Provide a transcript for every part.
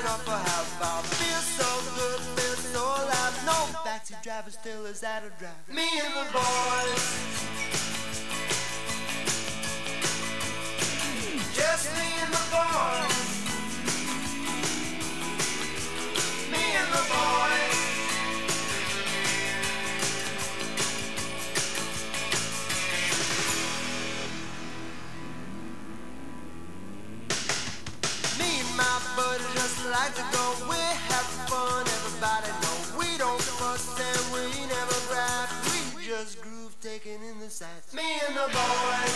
on for half hour. Feel so good, feel so alive. No backseat driver still is at a drive. Me and the boys, just me and the boys. Me and the boys. My buddy just like to go. We're having fun, everybody know. We don't fuss and we never grab. We just groove, taking in the sights. Me and the boys,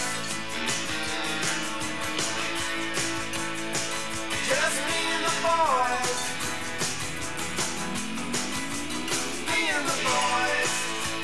just me and the boys. Me and the boys.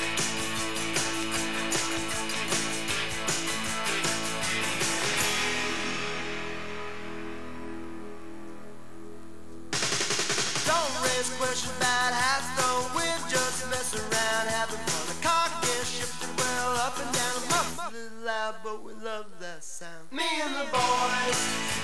Don't raise questions about how it's done. We're just messing around, having fun. The car gets shifted well up and down. The muff's a little loud, but we love that sound. Me and the boys.